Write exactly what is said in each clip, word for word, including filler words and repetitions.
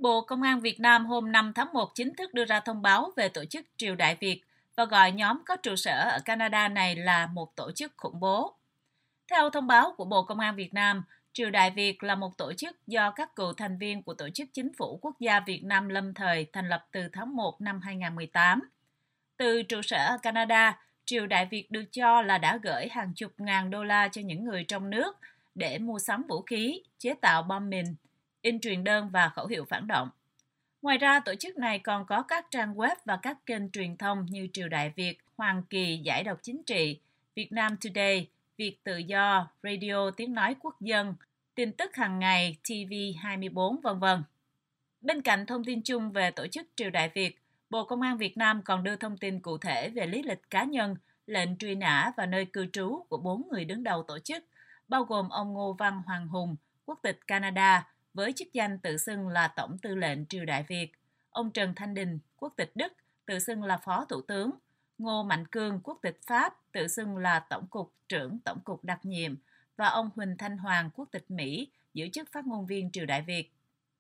Bộ Công an Việt Nam hôm năm tháng một chính thức đưa ra thông báo về tổ chức Triều Đại Việt và gọi nhóm có trụ sở ở Canada này là một tổ chức khủng bố. Theo thông báo của Bộ Công an Việt Nam, Triều Đại Việt là một tổ chức do các cựu thành viên của Tổ chức Chính phủ Quốc gia Việt Nam lâm thời thành lập từ tháng một năm hai nghìn không trăm mười tám. Từ trụ sở ở Canada, Triều Đại Việt được cho là đã gửi hàng chục ngàn đô la cho những người trong nước để mua sắm vũ khí, chế tạo bom mìn, in truyền đơn và khẩu hiệu phản động. Ngoài ra, tổ chức này còn có các trang web và các kênh truyền thông như Triều Đại Việt, Hoàng Kỳ Giải độc chính trị, Việt Nam Today, Việt Tự Do, Radio Tiếng Nói Quốc dân, tin tức hàng ngày, ti vi hai mươi bốn, vân vân. Bên cạnh thông tin chung về tổ chức Triều Đại Việt, Bộ Công an Việt Nam còn đưa thông tin cụ thể về lý lịch cá nhân, lệnh truy nã và nơi cư trú của bốn người đứng đầu tổ chức, bao gồm ông Ngô Văn Hoàng Hùng, quốc tịch Canada, với chức danh tự xưng là Tổng tư lệnh Triều Đại Việt, ông Trần Thanh Đình, quốc tịch Đức, tự xưng là Phó Thủ tướng, Ngô Mạnh Cương, quốc tịch Pháp, tự xưng là Tổng cục trưởng Tổng cục đặc nhiệm, và ông Huỳnh Thanh Hoàng, quốc tịch Mỹ, giữ chức phát ngôn viên Triều Đại Việt.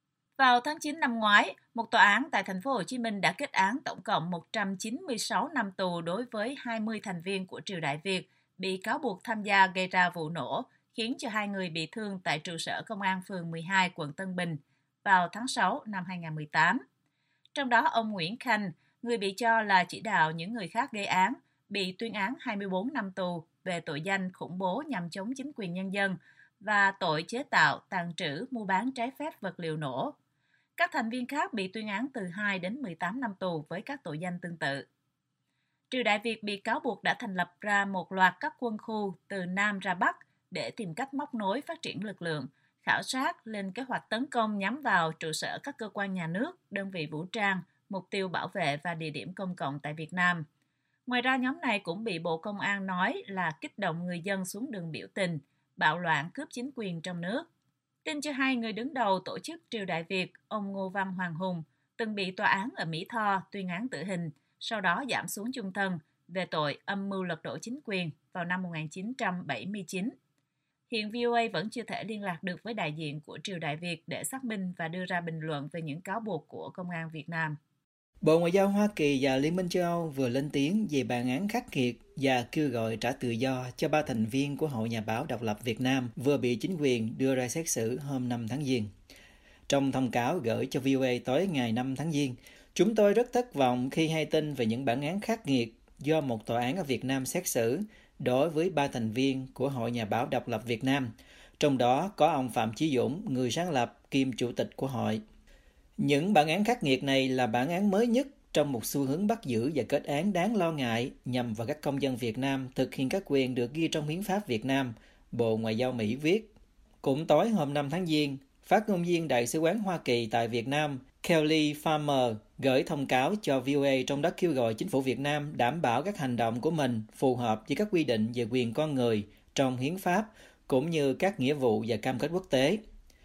Vào tháng chín năm ngoái, một tòa án tại thành phố Hồ Chí Minh đã kết án tổng cộng một trăm chín mươi sáu năm tù đối với hai mươi thành viên của Triều Đại Việt bị cáo buộc tham gia gây ra vụ nổ, khiến cho hai người bị thương tại trụ sở công an phường mười hai, quận Tân Bình vào tháng sáu năm hai nghìn không trăm mười tám. Trong đó, ông Nguyễn Khanh, người bị cho là chỉ đạo những người khác gây án, bị tuyên án hai mươi bốn năm tù về tội danh khủng bố nhằm chống chính quyền nhân dân và tội chế tạo, tàng trữ, mua bán trái phép vật liệu nổ. Các thành viên khác bị tuyên án từ hai đến mười tám năm tù với các tội danh tương tự. Triều Đại Việt bị cáo buộc đã thành lập ra một loạt các quân khu từ Nam ra Bắc để tìm cách móc nối phát triển lực lượng, khảo sát, lên kế hoạch tấn công nhắm vào trụ sở các cơ quan nhà nước, đơn vị vũ trang, mục tiêu bảo vệ và địa điểm công cộng tại Việt Nam. Ngoài ra, nhóm này cũng bị Bộ Công an nói là kích động người dân xuống đường biểu tình, bạo loạn cướp chính quyền trong nước. Tin cho hai người đứng đầu tổ chức Triều Đại Việt, ông Ngô Văn Hoàng Hùng, từng bị tòa án ở Mỹ Tho tuyên án tử hình, sau đó giảm xuống chung thân về tội âm mưu lật đổ chính quyền vào năm một nghìn chín trăm bảy mươi chín. Hiện vê o a vẫn chưa thể liên lạc được với đại diện của Triều Đại Việt để xác minh và đưa ra bình luận về những cáo buộc của Công an Việt Nam. Bộ Ngoại giao Hoa Kỳ và Liên minh châu Âu vừa lên tiếng về bản án khắc nghiệt và kêu gọi trả tự do cho ba thành viên của Hội Nhà báo Độc lập Việt Nam vừa bị chính quyền đưa ra xét xử hôm năm tháng Giêng. Trong thông cáo gửi cho vê o a tối ngày năm tháng Giêng, chúng tôi rất thất vọng khi hay tin về những bản án khắc nghiệt do một tòa án ở Việt Nam xét xử đối với ba thành viên của Hội Nhà báo Độc lập Việt Nam, trong đó có ông Phạm Chí Dũng, người sáng lập kiêm chủ tịch của hội. Những bản án khắc nghiệt này là bản án mới nhất trong một xu hướng bắt giữ và kết án đáng lo ngại nhằm vào các công dân Việt Nam thực hiện các quyền được ghi trong Hiến pháp Việt Nam, Bộ Ngoại giao Mỹ viết. Cũng tối hôm năm tháng Giêng, phát ngôn viên Đại sứ quán Hoa Kỳ tại Việt Nam Kelly Farmer gửi thông cáo cho vê o a, trong đó kêu gọi chính phủ Việt Nam đảm bảo các hành động của mình phù hợp với các quy định về quyền con người trong hiến pháp cũng như các nghĩa vụ và cam kết quốc tế.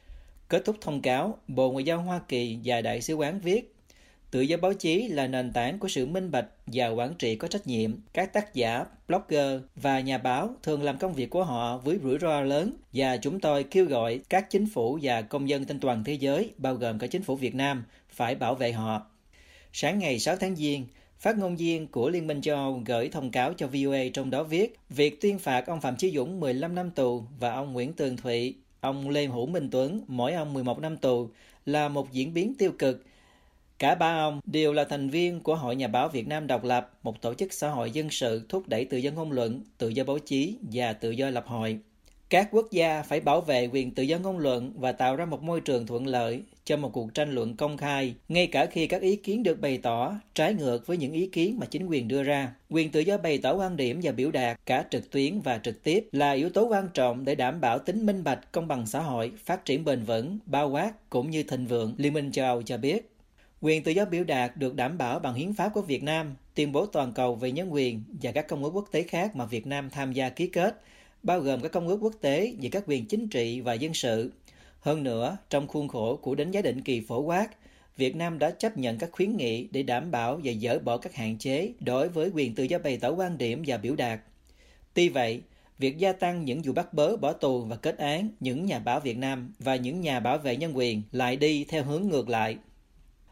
Kết thúc thông cáo, Bộ Ngoại giao Hoa Kỳ và Đại sứ quán viết: tự do báo chí là nền tảng của sự minh bạch và quản trị có trách nhiệm. Các tác giả, blogger và nhà báo thường làm công việc của họ với rủi ro lớn và chúng tôi kêu gọi các chính phủ và công dân trên toàn thế giới, bao gồm cả chính phủ Việt Nam, phải bảo vệ họ. Sáng ngày sáu tháng Giêng, phát ngôn viên của Liên minh châu Âu gửi thông cáo cho vê o a, trong đó viết việc tuyên phạt ông Phạm Chí Dũng mười lăm năm tù và ông Nguyễn Tường Thụy, ông Lê Hữu Minh Tuấn, mỗi ông mười một năm tù là một diễn biến tiêu cực. Cả ba ông đều là thành viên của Hội Nhà báo Việt Nam Độc lập, một tổ chức xã hội dân sự thúc đẩy tự do ngôn luận, tự do báo chí và tự do lập hội. Các quốc gia phải bảo vệ quyền tự do ngôn luận và tạo ra một môi trường thuận lợi cho một cuộc tranh luận công khai, ngay cả khi các ý kiến được bày tỏ trái ngược với những ý kiến mà chính quyền đưa ra. Quyền tự do bày tỏ quan điểm và biểu đạt, cả trực tuyến và trực tiếp, là yếu tố quan trọng để đảm bảo tính minh bạch, công bằng xã hội, phát triển bền vững, bao quát cũng như thịnh vượng, Liên minh châu Âu cho biết. Quyền tự do biểu đạt được đảm bảo bằng Hiến pháp của Việt Nam, Tuyên bố toàn cầu về nhân quyền và các công ước quốc tế khác mà Việt Nam tham gia ký kết, bao gồm các công ước quốc tế về các quyền chính trị và dân sự. Hơn nữa, trong khuôn khổ của đánh giá định kỳ phổ quát, Việt Nam đã chấp nhận các khuyến nghị để đảm bảo và dỡ bỏ các hạn chế đối với quyền tự do bày tỏ quan điểm và biểu đạt. Tuy vậy, việc gia tăng những vụ bắt bớ, bỏ tù và kết án những nhà báo Việt Nam và những nhà bảo vệ nhân quyền lại đi theo hướng ngược lại.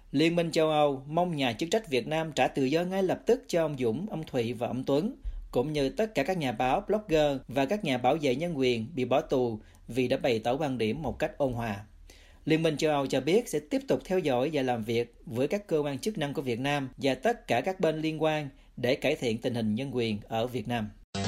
Liên minh châu Âu mong nhà chức trách Việt Nam trả tự do ngay lập tức cho ông Dũng, ông Thụy và ông Tuấn, cũng như tất cả các nhà báo, blogger và các nhà bảo vệ nhân quyền bị bỏ tù vì đã bày tỏ quan điểm một cách ôn hòa. Liên minh châu Âu cho biết sẽ tiếp tục theo dõi và làm việc với các cơ quan chức năng của Việt Nam và tất cả các bên liên quan để cải thiện tình hình nhân quyền ở Việt Nam.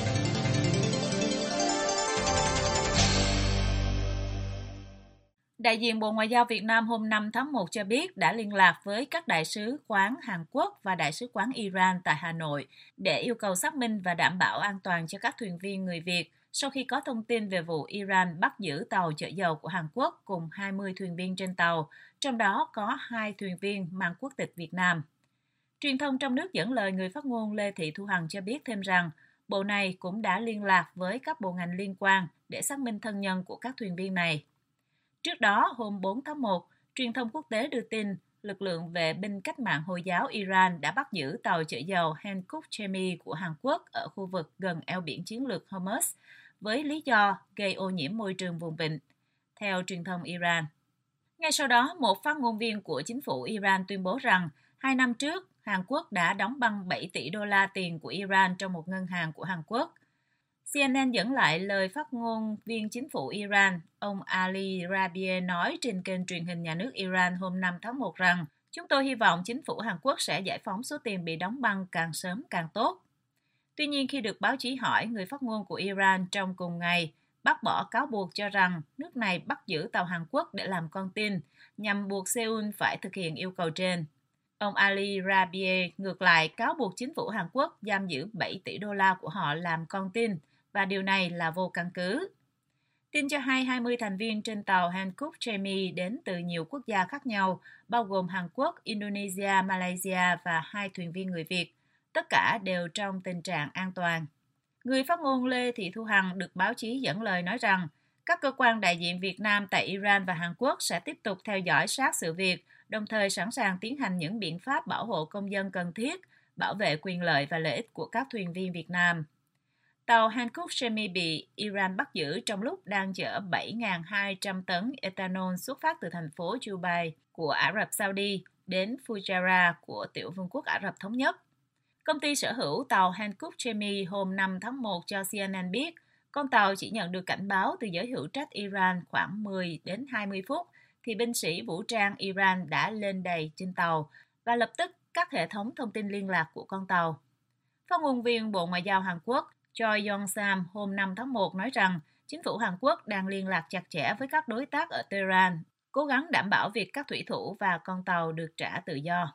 Đại diện Bộ Ngoại giao Việt Nam hôm năm tháng một cho biết đã liên lạc với các đại sứ quán Hàn Quốc và đại sứ quán Iran tại Hà Nội để yêu cầu xác minh và đảm bảo an toàn cho các thuyền viên người Việt sau khi có thông tin về vụ Iran bắt giữ tàu chở dầu của Hàn Quốc cùng hai mươi thuyền viên trên tàu, trong đó có hai thuyền viên mang quốc tịch Việt Nam. Truyền thông trong nước dẫn lời người phát ngôn Lê Thị Thu Hằng cho biết thêm rằng, Bộ này cũng đã liên lạc với các bộ ngành liên quan để xác minh thân nhân của các thuyền viên này. Trước đó, hôm bốn tháng một, truyền thông quốc tế đưa tin lực lượng vệ binh cách mạng Hồi giáo Iran đã bắt giữ tàu chở dầu Hankook Chemi của Hàn Quốc ở khu vực gần eo biển chiến lược Hormuz với lý do gây ô nhiễm môi trường vùng vịnh, theo truyền thông Iran. Ngay sau đó, một phát ngôn viên của chính phủ Iran tuyên bố rằng hai năm trước, Hàn Quốc đã đóng băng bảy tỷ đô la tiền của Iran trong một ngân hàng của Hàn Quốc. xê en en dẫn lại lời phát ngôn viên chính phủ Iran, ông Ali Rabieh nói trên kênh truyền hình nhà nước Iran hôm năm tháng một rằng chúng tôi hy vọng chính phủ Hàn Quốc sẽ giải phóng số tiền bị đóng băng càng sớm càng tốt. Tuy nhiên, khi được báo chí hỏi, người phát ngôn của Iran trong cùng ngày bác bỏ cáo buộc cho rằng nước này bắt giữ tàu Hàn Quốc để làm con tin, nhằm buộc Seoul phải thực hiện yêu cầu trên. Ông Ali Rabieh ngược lại cáo buộc chính phủ Hàn Quốc giam giữ bảy tỷ đô la của họ làm con tin, và điều này là vô căn cứ. Tin cho hay hai mươi thành viên trên tàu Hankook Chemi đến từ nhiều quốc gia khác nhau, bao gồm Hàn Quốc, Indonesia, Malaysia và hai thuyền viên người Việt. Tất cả đều trong tình trạng an toàn. Người phát ngôn Lê Thị Thu Hằng được báo chí dẫn lời nói rằng các cơ quan đại diện Việt Nam tại Iran và Hàn Quốc sẽ tiếp tục theo dõi sát sự việc, đồng thời sẵn sàng tiến hành những biện pháp bảo hộ công dân cần thiết, bảo vệ quyền lợi và lợi ích của các thuyền viên Việt Nam. Tàu Hankook Chemi bị Iran bắt giữ trong lúc đang chở bảy nghìn hai trăm tấn ethanol xuất phát từ thành phố Dubai của Ả Rập Saudi đến Fujairah của Tiểu Vương quốc Ả Rập Thống Nhất. Công ty sở hữu tàu Hankook Chemi hôm năm tháng một cho xê en en biết con tàu chỉ nhận được cảnh báo từ giới hữu trách Iran khoảng mười đến hai mươi phút thì binh sĩ vũ trang Iran đã lên đầy trên tàu và lập tức cắt hệ thống thông tin liên lạc của con tàu. Phát ngôn viên Bộ Ngoại giao Hàn Quốc Choi Yong-sam hôm năm tháng một nói rằng chính phủ Hàn Quốc đang liên lạc chặt chẽ với các đối tác ở Tehran, cố gắng đảm bảo việc các thủy thủ và con tàu được trả tự do.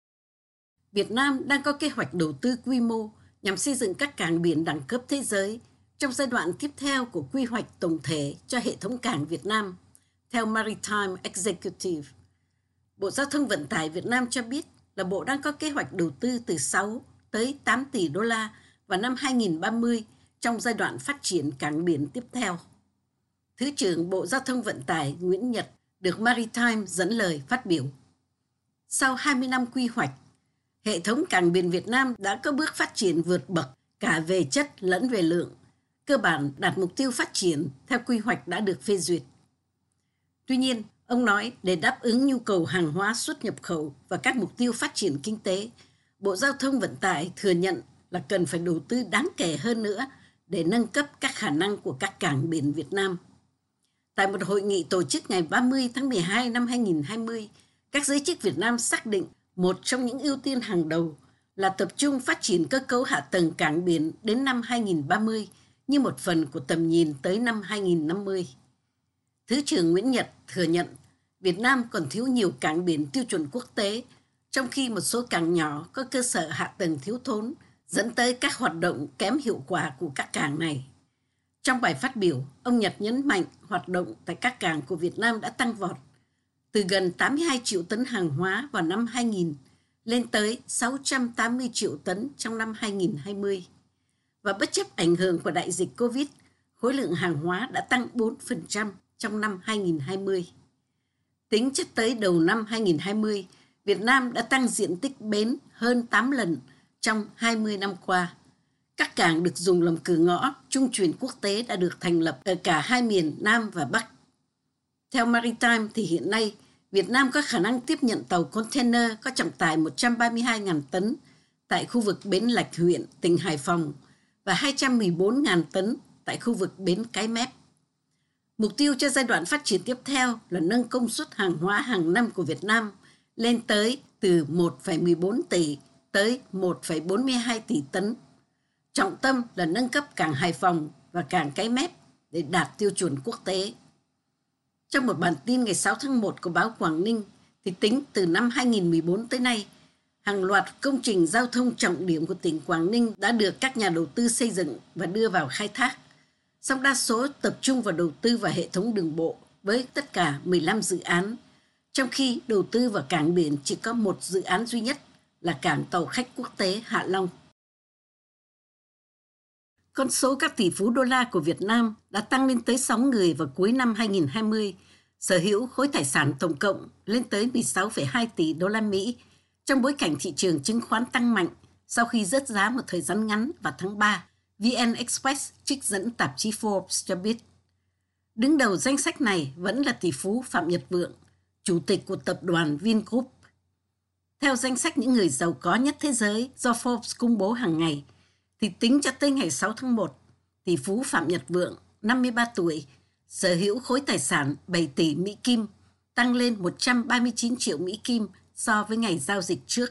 Việt Nam đang có kế hoạch đầu tư quy mô nhằm xây dựng các cảng biển đẳng cấp thế giới trong giai đoạn tiếp theo của quy hoạch tổng thể cho hệ thống cảng Việt Nam, theo Maritime Executive. Bộ Giao thông Vận tải Việt Nam cho biết là Bộ đang có kế hoạch đầu tư từ sáu tới tám tỷ đô la vào năm hai nghìn không trăm ba mươi trong giai đoạn phát triển cảng biển tiếp theo. Thứ trưởng Bộ Giao thông Vận tải Nguyễn Nhật được Maritime dẫn lời phát biểu. Sau hai mươi năm quy hoạch, hệ thống cảng biển Việt Nam đã có bước phát triển vượt bậc cả về chất lẫn về lượng, cơ bản đạt mục tiêu phát triển theo quy hoạch đã được phê duyệt. Tuy nhiên, ông nói để đáp ứng nhu cầu hàng hóa xuất nhập khẩu và các mục tiêu phát triển kinh tế, Bộ Giao thông Vận tải thừa nhận là cần phải đầu tư đáng kể hơn nữa để nâng cấp các khả năng của các cảng biển Việt Nam. Tại một hội nghị tổ chức ngày ba mươi tháng mười hai năm hai nghìn không trăm hai mươi, các giới chức Việt Nam xác định một trong những ưu tiên hàng đầu là tập trung phát triển cơ cấu hạ tầng cảng biển đến năm hai nghìn không trăm ba mươi như một phần của tầm nhìn tới năm hai nghìn không trăm năm mươi. Thứ trưởng Nguyễn Nhật thừa nhận Việt Nam còn thiếu nhiều cảng biển tiêu chuẩn quốc tế, trong khi một số cảng nhỏ có cơ sở hạ tầng thiếu thốn, dẫn tới các hoạt động kém hiệu quả của các cảng này. Trong bài phát biểu, ông Nhật nhấn mạnh hoạt động tại các cảng của Việt Nam đã tăng vọt, từ gần tám mươi hai triệu tấn hàng hóa vào năm hai nghìn lên tới sáu trăm tám mươi triệu tấn trong năm hai nghìn không trăm hai mươi. Và bất chấp ảnh hưởng của đại dịch Covid, khối lượng hàng hóa đã tăng bốn phần trăm trong năm hai nghìn không trăm hai mươi. Tính cho tới đầu năm hai nghìn không trăm hai mươi, Việt Nam đã tăng diện tích bến hơn tám lần trong hai mươi năm qua. Các cảng được dùng làm cửa ngõ trung chuyển quốc tế đã được thành lập ở cả hai miền Nam và Bắc. Theo Maritime thì hiện nay, Việt Nam có khả năng tiếp nhận tàu container có trọng tải một trăm ba mươi hai nghìn tấn tại khu vực bến Lạch huyện, tỉnh Hải Phòng và hai trăm mười bốn nghìn tấn tại khu vực bến Cái Mép. Mục tiêu cho giai đoạn phát triển tiếp theo là nâng công suất hàng hóa hàng năm của Việt Nam lên tới từ một phẩy mười bốn tỷ tới một phẩy bốn mươi hai tỷ tấn. Trọng tâm là nâng cấp cảng Hải Phòng và cảng Cái Mép để đạt tiêu chuẩn quốc tế. Trong một bản tin ngày sáu tháng một của báo Quảng Ninh, thì tính từ năm hai nghìn không trăm mười bốn tới nay, hàng loạt công trình giao thông trọng điểm của tỉnh Quảng Ninh đã được các nhà đầu tư xây dựng và đưa vào khai thác. Song đa số tập trung vào đầu tư vào hệ thống đường bộ với tất cả mười lăm dự án, trong khi đầu tư vào cảng biển chỉ có một dự án duy nhất là cảng tàu khách quốc tế Hạ Long. Con số các tỷ phú đô la của Việt Nam đã tăng lên tới sáu người vào cuối năm hai nghìn không trăm hai mươi, sở hữu khối tài sản tổng cộng lên tới mười sáu phẩy hai tỷ đô la Mỹ trong bối cảnh thị trường chứng khoán tăng mạnh sau khi rớt giá một thời gian ngắn vào tháng ba. vê en Express trích dẫn tạp chí Forbes cho biết. Đứng đầu danh sách này vẫn là tỷ phú Phạm Nhật Vượng, chủ tịch của tập đoàn Vingroup. Theo danh sách những người giàu có nhất thế giới do Forbes công bố hàng ngày, thì tính cho tới ngày sáu tháng một, tỷ phú Phạm Nhật Vượng, năm mươi ba tuổi, sở hữu khối tài sản bảy tỷ Mỹ Kim, tăng lên một trăm ba mươi chín triệu Mỹ Kim so với ngày giao dịch trước.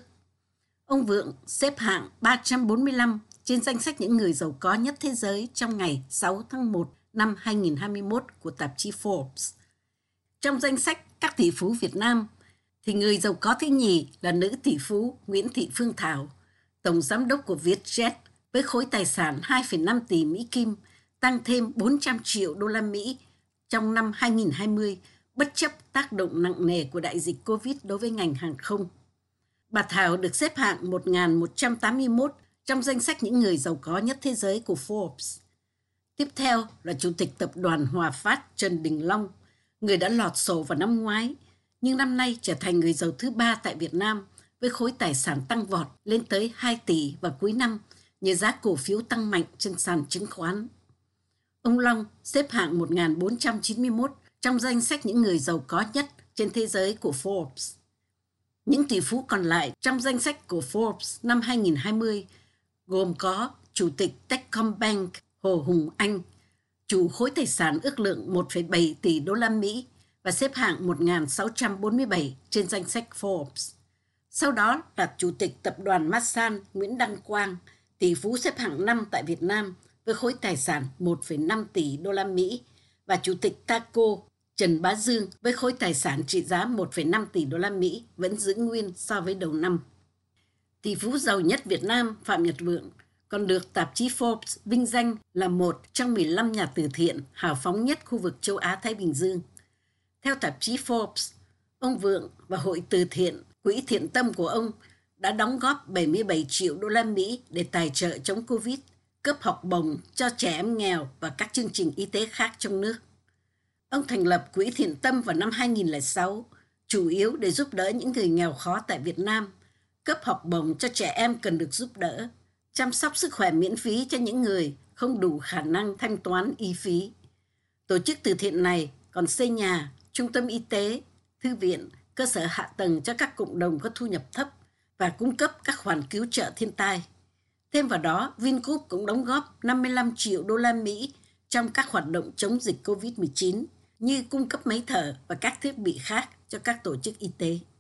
Ông Vượng xếp hạng ba trăm bốn mươi lăm trên danh sách những người giàu có nhất thế giới trong ngày sáu tháng một năm hai nghìn không trăm hai mươi mốt của tạp chí Forbes. Trong danh sách các tỷ phú Việt Nam, thì người giàu có thứ nhì là nữ tỷ phú Nguyễn Thị Phương Thảo, tổng giám đốc của Vietjet với khối tài sản hai phẩy năm tỷ Mỹ Kim, tăng thêm bốn trăm triệu đô la Mỹ trong năm hai nghìn không trăm hai mươi, bất chấp tác động nặng nề của đại dịch Covid đối với ngành hàng không. Bà Thảo được xếp hạng một nghìn một trăm tám mươi mốt trong danh sách những người giàu có nhất thế giới của Forbes. Tiếp theo là Chủ tịch Tập đoàn Hòa Phát Trần Đình Long, người đã lọt sổ vào năm ngoái, nhưng năm nay trở thành người giàu thứ ba tại Việt Nam với khối tài sản tăng vọt lên tới hai tỷ vào cuối năm nhờ giá cổ phiếu tăng mạnh trên sàn chứng khoán. Ông Long xếp hạng một nghìn bốn trăm chín mươi mốt trong danh sách những người giàu có nhất trên thế giới của Forbes. Những tỷ phú còn lại trong danh sách của Forbes năm hai nghìn không trăm hai mươi gồm có Chủ tịch Techcombank Hồ Hùng Anh, chủ khối tài sản ước lượng một phẩy bảy tỷ đô la Mỹ và xếp hạng một nghìn sáu trăm bốn mươi bảy trên danh sách Forbes. Sau đó là Chủ tịch Tập đoàn Masan Nguyễn Đăng Quang, tỷ phú xếp hạng năm tại Việt Nam với khối tài sản một phẩy năm tỷ đô la Mỹ, và Chủ tịch Taco Trần Bá Dương với khối tài sản trị giá một phẩy năm tỷ đô la Mỹ vẫn giữ nguyên so với đầu năm. Tỷ phú giàu nhất Việt Nam Phạm Nhật Vượng còn được tạp chí Forbes vinh danh là một trong mười lăm nhà từ thiện hào phóng nhất khu vực châu Á-Thái Bình Dương. Theo tạp chí Forbes, ông Vượng và hội từ thiện Quỹ Thiện Tâm của ông đã đóng góp bảy mươi bảy triệu đô la Mỹ để tài trợ chống Covid, cấp học bổng cho trẻ em nghèo và các chương trình y tế khác trong nước. Ông thành lập Quỹ Thiện Tâm vào năm hai nghìn không trăm lẻ sáu, chủ yếu để giúp đỡ những người nghèo khó tại Việt Nam, cấp học bổng cho trẻ em cần được giúp đỡ, chăm sóc sức khỏe miễn phí cho những người không đủ khả năng thanh toán y phí. Tổ chức từ thiện này còn xây nhà, trung tâm y tế, thư viện, cơ sở hạ tầng cho các cộng đồng có thu nhập thấp và cung cấp các khoản cứu trợ thiên tai. Thêm vào đó, Vingroup cũng đóng góp năm mươi lăm triệu đô la Mỹ trong các hoạt động chống dịch covid mười chín như cung cấp máy thở và các thiết bị khác cho các tổ chức y tế.